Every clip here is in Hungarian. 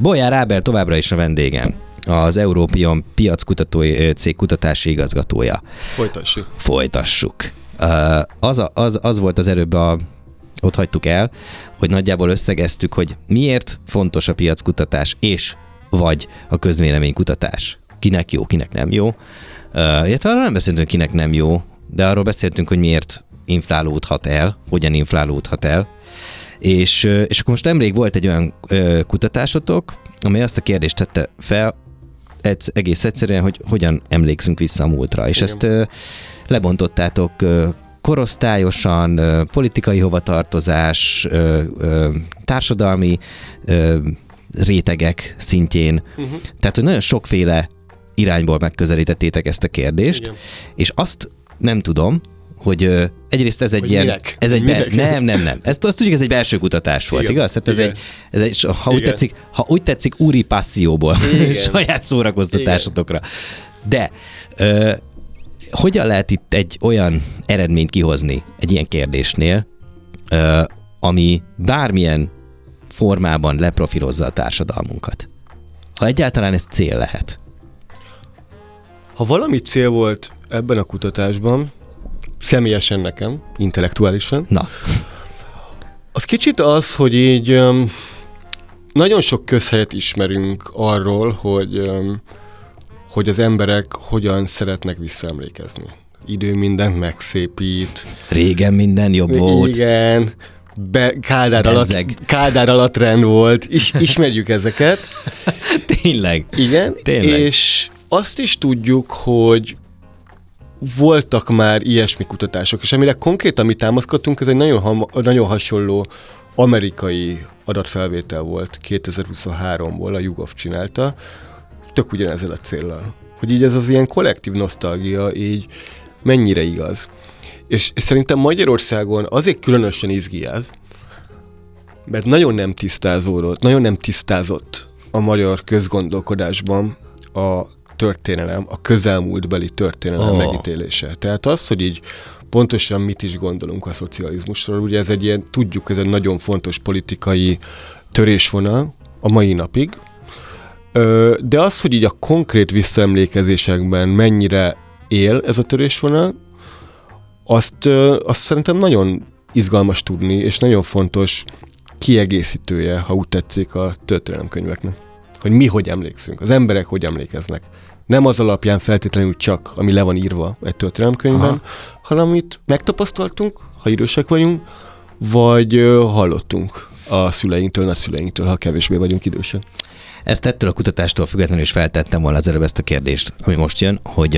Bolyár Ábel továbbra is a vendégem, az Európion piackutatói cég kutatási igazgatója. Folytassuk. Az volt az előbb, ott hagytuk el, hogy nagyjából összegeztük, hogy miért fontos a piackutatás és vagy a közvéleménykutatás. Kinek jó, kinek nem jó. Illetve arról nem beszéltünk, kinek nem jó, de arról beszéltünk, hogy miért inflálódhat el, hogyan inflálódhat el. És akkor most nemrég volt egy olyan kutatásotok, amely azt a kérdést tette fel egész egyszerűen, hogy hogyan emlékszünk vissza a múltra. És ezt lebontottátok korosztályosan, politikai hovatartozás, társadalmi rétegek szintjén. Tehát, hogy nagyon sokféle irányból megközelítettétek ezt a kérdést, igen. És azt nem tudom, hogy egyrészt ez egy hogy ilyen... Minek? Ez egy nem. Azt tudjuk, ez egy belső kutatás volt, igen. Igaz? Tehát ez egy ha úgy tetszik, úri passzióból, saját szórakoztatásotokra. De hogyan lehet itt egy olyan eredményt kihozni egy ilyen kérdésnél, ami bármilyen formában leprofilozza a társadalmunkat? Ha egyáltalán ez cél lehet. Ha valami cél volt ebben a kutatásban, személyesen nekem, intellektuálisan, az kicsit az, hogy így nagyon sok közhelyet ismerünk arról, hogy az emberek hogyan szeretnek visszaemlékezni. Idő mindent megszépít. Régen minden jobb volt. Igen. Kádár alatt rend volt. Ismerjük ezeket. Tényleg. Igen. Tényleg. És azt is tudjuk, hogy voltak már ilyesmi kutatások, és amire konkrétan mi támaszkodtunk, ez egy nagyon hasonló amerikai adatfelvétel volt 2023-ból, a YouGov csinálta, tök ugyanezzel a céllal. Hogy így ez az ilyen kollektív nosztalgia így mennyire igaz. És szerintem Magyarországon azért különösen izgi ez, mert nagyon nem tisztázott a magyar közgondolkodásban a történelem, a közelmúltbeli történelem megítélése. Tehát az, hogy így pontosan mit is gondolunk a szocializmusról, ugye ez egy ilyen, tudjuk, ez egy nagyon fontos politikai törésvonal a mai napig, de az, hogy így a konkrét visszaemlékezésekben mennyire él ez a törésvonal, azt szerintem nagyon izgalmas tudni, és nagyon fontos kiegészítője, ha úgy tetszik, a történelemkönyveknek. Hogy mi hogy emlékszünk, az emberek hogy emlékeznek. Nem az alapján feltétlenül csak, ami le van írva egy történelemkönyvben, hanem amit megtapasztaltunk, ha idősek vagyunk, vagy hallottunk a szüleinktől, nagyszüleinktől, ha kevésbé vagyunk idősek. Ezt ettől a kutatástól függetlenül is feltettem volna az előbb ezt a kérdést, ami most jön, hogy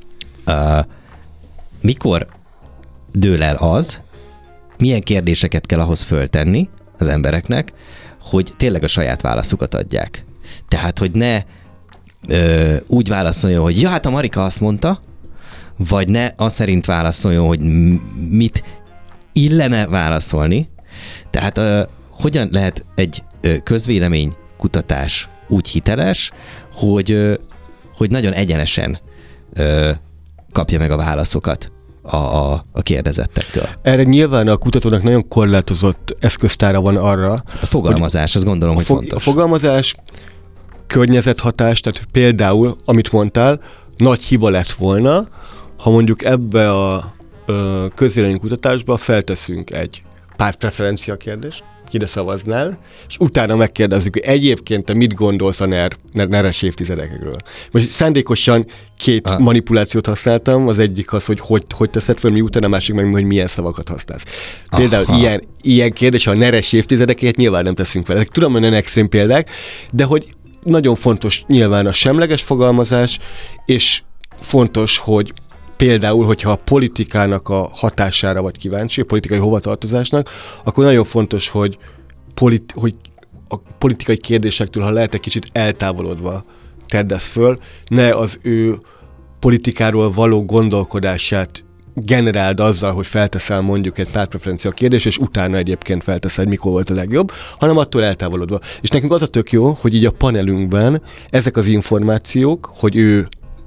mikor dől el az, milyen kérdéseket kell ahhoz föltenni az embereknek, hogy tényleg a saját válaszukat adják. Tehát, hogy ne úgy válaszoljon, hogy ja, hát a Marika azt mondta, vagy ne azt szerint válaszoljon, hogy mit illene válaszolni. Tehát hogyan lehet egy közvéleménykutatás úgy hiteles, hogy nagyon egyenesen kapja meg a válaszokat a kérdezettektől. Erre nyilván a kutatónak nagyon korlátozott eszköztára van arra. A fogalmazás, azt gondolom, hogy fontos. A fogalmazás, környezethatás, tehát például, amit mondtál, nagy hiba lett volna, ha mondjuk ebbe a közvéleménykutatásba felteszünk egy pártpreferencia kérdést, ide szavaznál, és utána megkérdezzük, hogy egyébként te mit gondolsz a neres évtizedekről. Most szándékosan két manipulációt használtam, az egyik az, hogy teszed fel, miután, a másik meg, hogy milyen szavakat használsz. Például ilyen kérdés, a neres évtizedeket nyilván nem teszünk fel. Ezek tudom, hogy nem extrém példák, de hogy nagyon fontos nyilván a semleges fogalmazás, és fontos, hogy például, hogyha a politikának a hatására vagy kíváncsi, a politikai hovatartozásnak, akkor nagyon fontos, hogy a politikai kérdésektől, ha lehet egy kicsit eltávolodva tedd ezt föl, ne az ő politikáról való gondolkodását generáld azzal, hogy felteszel mondjuk egy pártpreferencia kérdést, és utána egyébként felteszel, mikor volt a legjobb, hanem attól eltávolodva. És nekünk az a tök jó, hogy így a panelünkben ezek az információk, hogy ő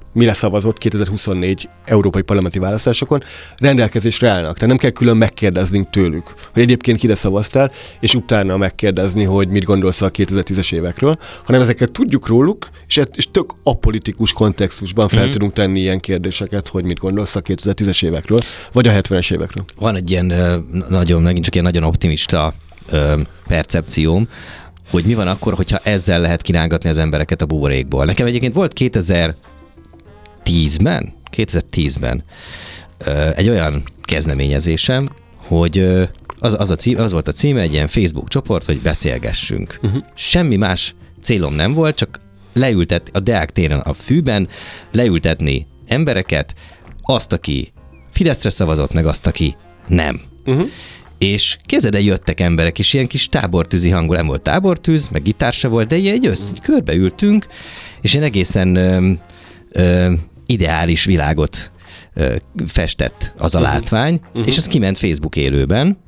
mire szavazott 2024 európai parlamenti választásokon, rendelkezésre állnak. Tehát nem kell külön megkérdeznünk tőlük, hogy egyébként kire szavaztál, és utána megkérdezni, hogy mit gondolsz a 2010-es évekről, hanem ezeket tudjuk róluk, és tök apolitikus kontextusban fel tudunk tenni ilyen kérdéseket, hogy mit gondolsz a 2010-es évekről, vagy a 70-es évekről. Van egy ilyen megint csak ilyen nagyon optimista percepcióm, hogy mi van akkor, hogyha ezzel lehet kirángatni az embereket a buborékból. Nekem egyébként volt 2010-ben egy olyan kezdeményezésem, hogy az volt a címe, egy ilyen Facebook csoport, hogy beszélgessünk. Semmi más célom nem volt, csak a Deák téren a Fűben leültetni embereket, azt, aki Fideszre szavazott, meg azt, aki nem. És képzeld el, jöttek emberek, és ilyen kis tábortűzi hangul, nem volt tábortűz, meg gitár se volt, de így körbeültünk, és én egészen ideális világot festett az a látvány, és ez kiment Facebook élőben,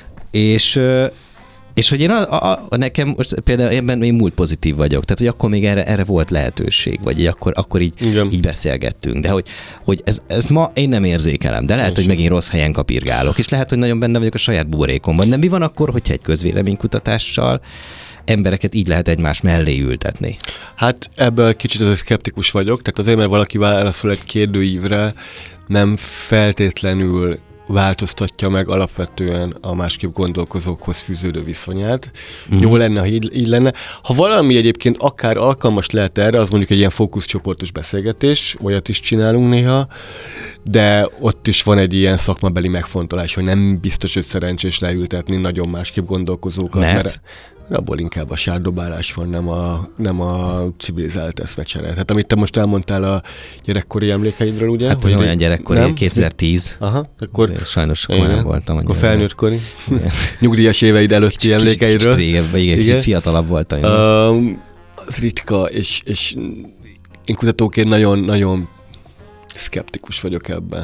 és hogy én nekem most például ebben én múlt pozitív vagyok, tehát hogy akkor még erre volt lehetőség, vagy akkor így beszélgettünk, de hogy ez ma én nem érzékelem, de lehet, hogy megint rossz helyen kapirgálok, és lehet, hogy nagyon benne vagyok a saját buborékomban, de mi van akkor, hogyha egy közvéleménykutatással embereket így lehet egymás mellé ültetni? Hát ebből kicsit azért szkeptikus vagyok, tehát azért, mert valaki válaszol egy kérdőívre, nem feltétlenül változtatja meg alapvetően a másképp gondolkozókhoz fűződő viszonyát. Jó lenne, ha így lenne. Ha valami egyébként akár alkalmas lehet erre, az mondjuk egy ilyen fókuszcsoportos beszélgetés, olyat is csinálunk néha, de ott is van egy ilyen szakmabeli megfontolás, hogy nem biztos, hogy szerencsés leültetni nagyon másképp gondolkozókat, mert abból inkább a sárdobálás van, nem a civilizált eszmecsere. Tehát amit te most elmondtál a gyerekkori emlékeidről, ugye? Hát ez olyan gyerekkori, nem? 2010. Aha, akkor sajnos akkor nem voltam. Akkor felnőttkori. Nyugdíjas éveid előtti emlékeidről. Kicsit fiatalabb voltam. Az ritka, és én kutatóként nagyon szkeptikus vagyok ebben,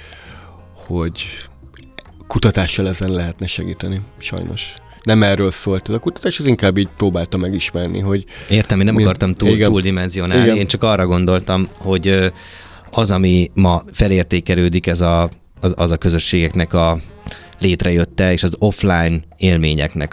hogy kutatással ezen lehetne segíteni, sajnos. Nem erről szólt ez a kutatás, az inkább így próbálta megismerni, hogy... Értem, én nem akartam túldimenzionálni, én csak arra gondoltam, hogy az, ami ma felértékelődik, az a közösségeknek a létrejötte, és az offline élményeknek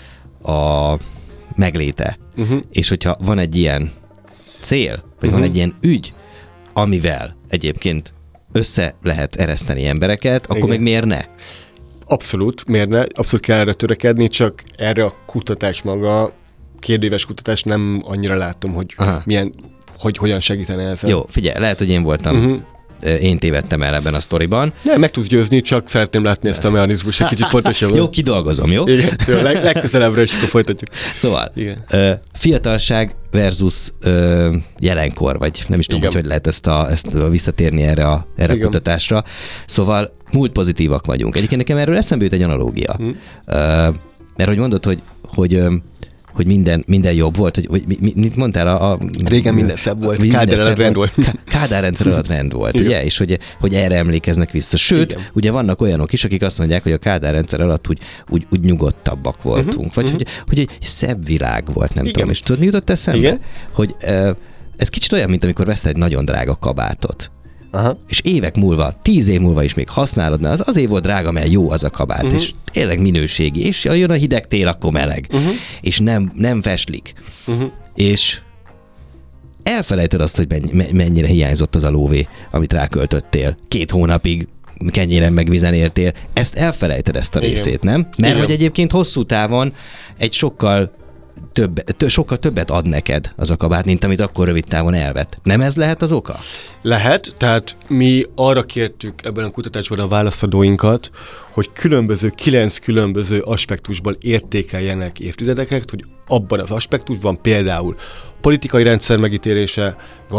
a megléte. És hogyha van egy ilyen cél, vagy van egy ilyen ügy, amivel egyébként össze lehet ereszteni embereket, akkor meg miért ne? Abszolút, miért ne? Abszolút kell erre törekedni, csak erre a kutatás maga, kérdéves kutatás nem annyira látom, hogy hogyan segítene ezzel. Jó, figyelj, lehet, hogy én voltam, én tévedtem el ebben a sztoriban. Nem, meg tudsz győzni, csak szeretném látni ezt a mechanizmust egy kicsit pontosabban. Jó, kidolgozom, jó? Igen, legközelebbre is akkor folytatjuk. Szóval, fiatalság versus jelenkor, vagy nem is tudom, hogy lehet ezt visszatérni erre a kutatásra. Szóval múlt pozitívak vagyunk. Egyébként nekem erről eszembe jut egy analógia. Mert hogy mondod, hogy minden jobb volt, hogy mit mondtál? Régen minden szebb volt, Kádár rendszer alatt rend volt, ugye? És hogy erre emlékeznek vissza. Sőt, ugye vannak olyanok is, akik azt mondják, hogy a Kádár rendszer alatt úgy nyugodtabbak voltunk, vagy hogy egy szebb világ volt, nem tudom. És tudod, mi jutott eszembe? Hogy ez kicsit olyan, mint amikor veszel egy nagyon drága kabátot. Aha. És évek múlva, 10 év múlva is még használod, mert az azért volt drága, mert jó az a kabát, és tényleg minőségi, és jön a hideg tél, akkor meleg, és nem festlik. És elfelejted azt, hogy mennyire hiányzott az a lóvé, amit ráköltöttél. 2 hónapig kenyéren meg vízen éltél. Ezt elfelejted, ezt a részét, nem? Mert hogy egyébként hosszú távon egy sokkal többet ad neked az a kabát, mint amit akkor rövid távon elvett. Nem ez lehet az oka? Lehet, tehát mi arra kértük ebben a kutatásban a válaszadóinkat, hogy 9 különböző aspektusból értékeljenek évtizedeket, hogy abban az aspektusban például politikai rendszer megítélése,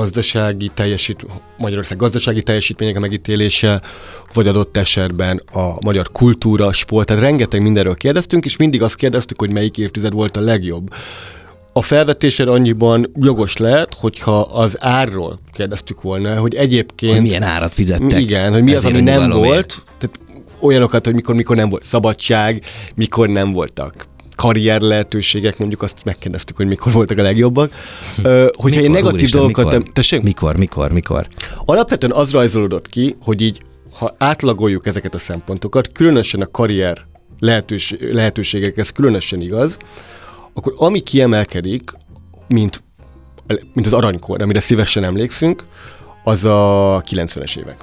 Magyarország gazdasági teljesítmények megítélése, vagy adott esetben a magyar kultúra, sport, tehát rengeteg mindenről kérdeztünk, és mindig azt kérdeztük, hogy melyik évtized volt a legjobb. A felvetésed annyiban jogos lehet, hogyha az árról kérdeztük volna, hogy egyébként... Hogy milyen árat fizettek. Igen, hogy mi az, ami nem volt. Tehát olyanokat, hogy mikor nem volt szabadság, mikor nem voltak karrier lehetőségek, mondjuk azt megkérdeztük, hogy mikor voltak a legjobbak. Hogyha én negatív dolgokat... Mikor? Alapvetően az rajzolódott ki, hogy így, ha átlagoljuk ezeket a szempontokat, különösen a karrier lehetőségek, ez különösen igaz, akkor ami kiemelkedik, mint az aranykor, amire szívesen emlékszünk, az a 90-es évek.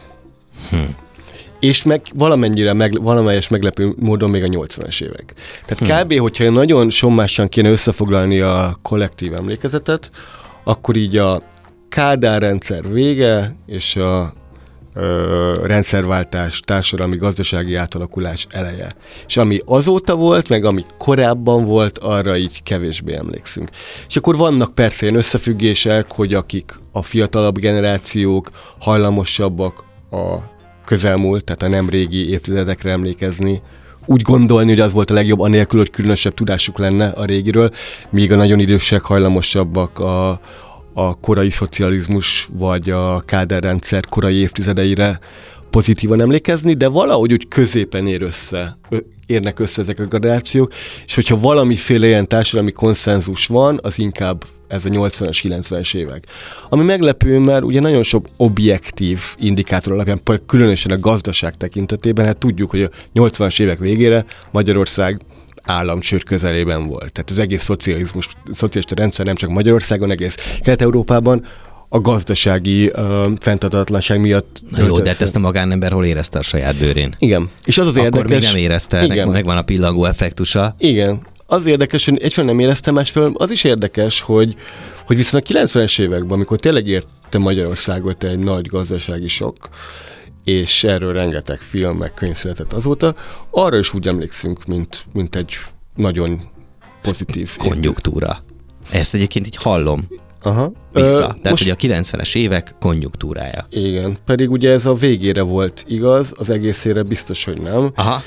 És valamelyes meglepő módon még a 80-es évek. Tehát kb. Hogyha nagyon sommásan kéne összefoglalni a kollektív emlékezetet, akkor így a Kádár rendszer vége és a rendszerváltás, társadalmi gazdasági átalakulás eleje. És ami azóta volt, meg ami korábban volt, arra így kevésbé emlékszünk. És akkor vannak persze ilyen összefüggések, hogy akik a fiatalabb generációk hajlamosabbak a közelmúlt, tehát a nem régi évtizedekre emlékezni, úgy gondolni, hogy az volt a legjobb, anélkül, hogy különösebb tudásuk lenne a régiről, míg a nagyon idősek hajlamosabbak a korai szocializmus vagy a Kádár rendszer korai évtizedeire pozitívan emlékezni, de valahogy úgy középen érnek össze ezek a generációk, és hogyha valamiféle ilyen társadalmi konszenzus van, az inkább ez a 80-as, 90-es évek. Ami meglepő, mert ugye nagyon sok objektív indikátor alapján, különösen a gazdaság tekintetében, hát tudjuk, hogy a 80-as évek végére Magyarország államcsőd közelében volt. Tehát az egész szocialista rendszer nem csak Magyarországon, egész Kelet-Európában a gazdasági fenntartatlanság miatt. Na jó, de hát ezt a magánember hol érezte a saját bőrén? Igen. És az érdekes... Akkor még nem érezte, megvan a pillangó effektusa. Igen. Az érdekes, hogy egyfelől nem éreztem, másfelől az is érdekes, hogy viszont a 90-es években, amikor tényleg érte Magyarországot egy nagy gazdasági sok, és erről rengeteg film, meg könyv született azóta, arra is úgy emlékszünk, mint egy nagyon pozitív konjunktúra. Ezt egyébként így hallom vissza. Tehát, hogy a 90-es évek konjunktúrája. Igen, pedig ugye ez a végére volt igaz, az egészére biztos, hogy nem. Aha.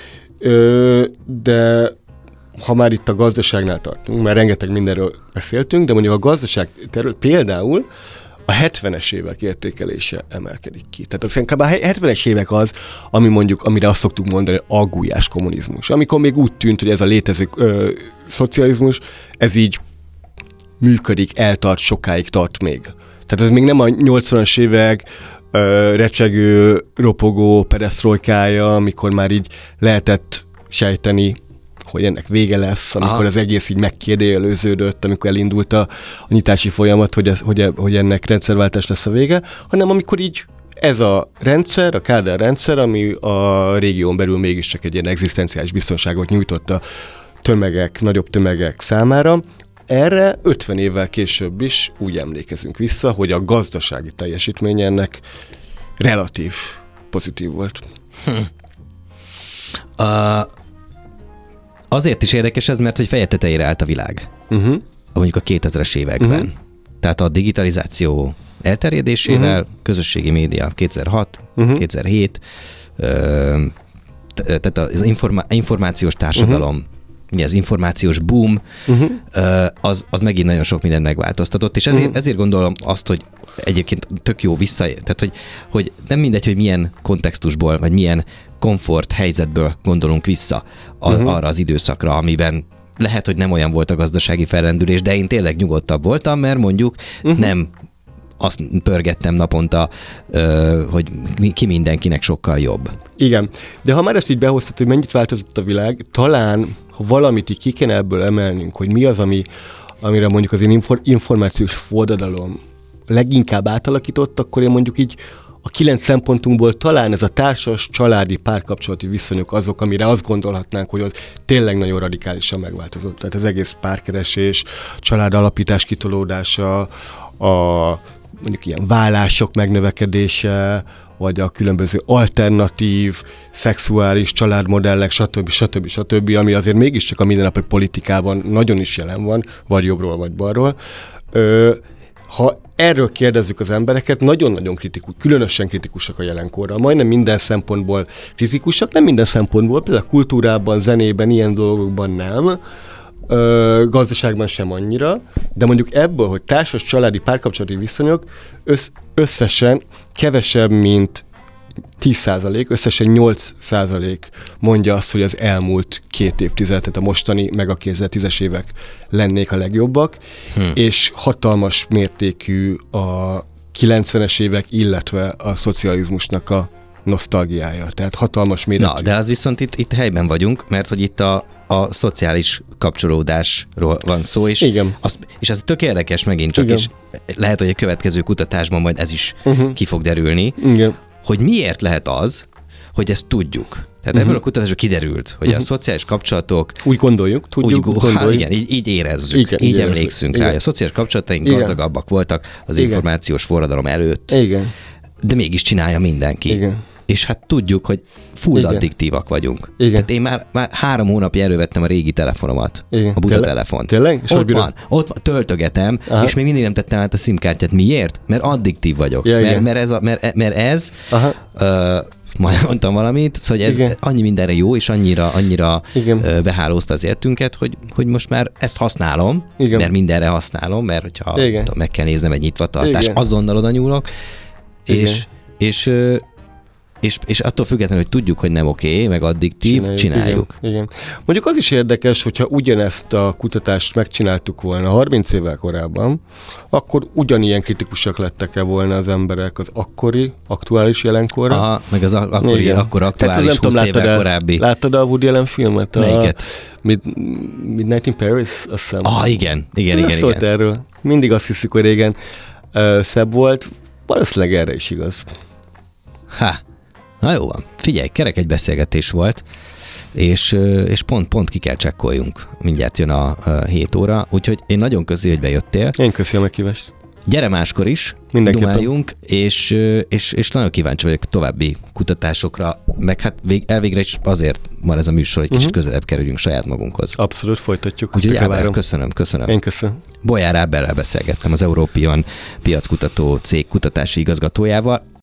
De ha már itt a gazdaságnál tartunk, mert rengeteg mindenről beszéltünk, de mondjuk a gazdaság terület például a 70-es évek értékelése emelkedik ki. Tehát az inkább a 70-es évek az, ami mondjuk, amire azt szoktuk mondani, algújás kommunizmus. Amikor még úgy tűnt, hogy ez a létező szocializmus, ez így működik, eltart, sokáig tart még. Tehát ez még nem a 80-as évek recsegő, ropogó perestroikája, amikor már így lehetett sejteni, hogy ennek vége lesz, amikor az egész így megkérdőjeleződött, amikor elindult a nyitási folyamat, hogy ennek rendszerváltás lesz a vége, hanem amikor így ez a rendszer, a Kádár rendszer, ami a régión belül mégiscsak egy ilyen egzisztenciális biztonságot nyújtott a nagyobb tömegek számára. Erre 50 évvel később is úgy emlékezünk vissza, hogy a gazdasági teljesítmény ennek relatív pozitív volt. Azért is érdekes ez, mert hogy feje tetejére állt a világ. Mondjuk a 2000-es években. Tehát a digitalizáció elterjedésével, közösségi média 2006, 2007, tehát az információs társadalom, az információs boom, az megint nagyon sok mindent megváltoztatott, és ezért gondolom azt, hogy egyébként tök jó tehát hogy nem mindegy, hogy milyen kontextusból, vagy milyen komfort helyzetből gondolunk vissza arra az időszakra, amiben lehet, hogy nem olyan volt a gazdasági fellendülés, de én tényleg nyugodtabb voltam, mert mondjuk nem azt pörgettem naponta, hogy ki mindenkinek sokkal jobb. Igen, de ha már ezt így behoztad, hogy mennyit változott a világ, talán, ha valamit így ki kéne ebből emelnünk, hogy mi az, amire mondjuk az én információs forradalom leginkább átalakított, akkor én mondjuk így a 9 szempontunkból talán ez a társas, családi, párkapcsolati viszonyok azok, amire azt gondolhatnánk, hogy az tényleg nagyon radikálisan megváltozott. Tehát az egész párkeresés, családalapítás kitolódása, a mondjuk ilyen vállások megnövekedése, vagy a különböző alternatív, szexuális családmodellek, stb., ami azért mégiscsak a mindennapi politikában nagyon is jelen van, vagy jobbról, vagy balról. Ha erről kérdezzük az embereket, nagyon-nagyon különösen kritikusak a jelenkorra. Majdnem minden szempontból kritikusak, nem minden szempontból, például a kultúrában, zenében, ilyen dolgokban nem, gazdaságban sem annyira, de mondjuk ebből, hogy társas, családi, párkapcsolati viszonyok összesen kevesebb, mint 10%, összesen 8% mondja azt, hogy az elmúlt 2 évtized, tehát a mostani meg a 2010-es évek lennék a legjobbak, és hatalmas mértékű a 90-es évek, illetve a szocializmusnak a nosztalgiája. Tehát hatalmas méretű. Na, de az viszont itt helyben vagyunk, mert hogy itt a szociális kapcsolódásról van szó, és, és ez tök érdekes megint csak, és lehet, hogy a következő kutatásban majd ez is ki fog derülni, hogy miért lehet az, hogy ezt tudjuk. Tehát ebből a kutatásból kiderült, hogy a szociális kapcsolatok... Úgy gondoljuk, tudjuk. Igen, így érezzük, így emlékszünk rá. A szociális kapcsolataink gazdagabbak voltak az információs forradalom előtt, de mégis csinálja mindenki. És hát tudjuk, hogy full addiktívak vagyunk. Tehát én már 3 hónapja elővettem a régi telefonomat, a buta telefont. Tényleg? Ott van, töltögetem, és még mindig nem tettem át a SIM-kártyát. Miért? Mert addiktív vagyok. Mert ez majd mondtam valamit, szóval ez annyi mindenre jó, és annyira behálózta az életünket, hogy most már ezt használom, mert mindenre használom, mert hogyha meg kell néznem egy nyitvatartást, azonnal oda nyúlok, és attól függetlenül, hogy tudjuk, hogy nem oké, meg addiktív, csináljuk. Igen. Mondjuk az is érdekes, hogyha ugyanezt a kutatást megcsináltuk volna 30 évvel korábban, akkor ugyanilyen kritikusak lettek-e volna az emberek az akkori, aktuális jelenkorra? Aha, meg az akkor aktuális 20 évvel korábbi. Láttad a Woody Allen filmet? Melyiket? Midnight in Paris, azt hiszem. Igen. Szólt erről. Mindig azt hiszik, hogy régen szebb volt. Valószínűleg erre is igaz. Na jó van. Figyelj, kerek egy beszélgetés volt, és pont ki kell csekkoljunk. Mindjárt jön a 7 óra, úgyhogy én nagyon köszi, hogy bejöttél. Én köszi a meghívást. Gyere máskor is, dumáljunk, és nagyon kíváncsi vagyok további kutatásokra, meg hát elvégre is azért van ez a műsor, hogy kicsit közelebb kerüljünk saját magunkhoz. Abszolút, folytatjuk. Úgyhogy Ábel, köszönöm. Én köszönöm. Bolyár Ábellel beszélgettem, az Europion piackutató cég kutatási igazgatójával.